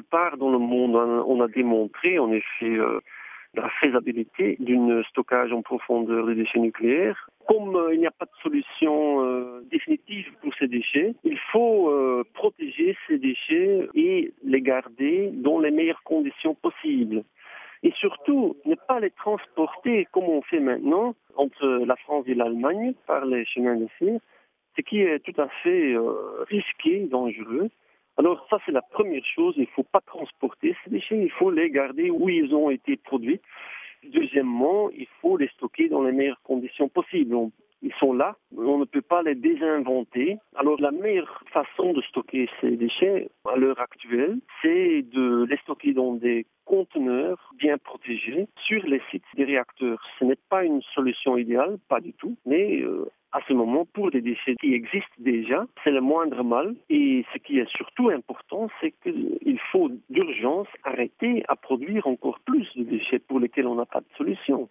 part dans le monde, on a démontré en effet la faisabilité d'un stockage en profondeur des déchets nucléaires. Comme il n'y a pas de solution définitive pour ces déchets, il faut protéger ces déchets et les garder dans les meilleures conditions possibles. Et surtout, ne pas les transporter comme on fait maintenant entre la France et l'Allemagne par les chemins de fer, ce qui est tout à fait risqué, dangereux. Alors ça, c'est la première chose, il ne faut pas transporter ces déchets, il faut les garder où ils ont été produits. Deuxièmement, il faut les stocker dans les meilleures conditions possibles. Ils sont là, on ne peut pas les désinventer. Alors la meilleure façon de stocker ces déchets à l'heure actuelle, c'est de les stocker dans des conteneurs bien protégés sur les sites des réacteurs. Ce n'est pas une solution idéale, pas du tout, mais à ce moment, pour des déchets qui existent déjà, c'est le moindre mal. Et ce qui est surtout important, c'est qu'il faut d'urgence arrêter à produire encore plus de déchets pour lesquels on n'a pas de solution.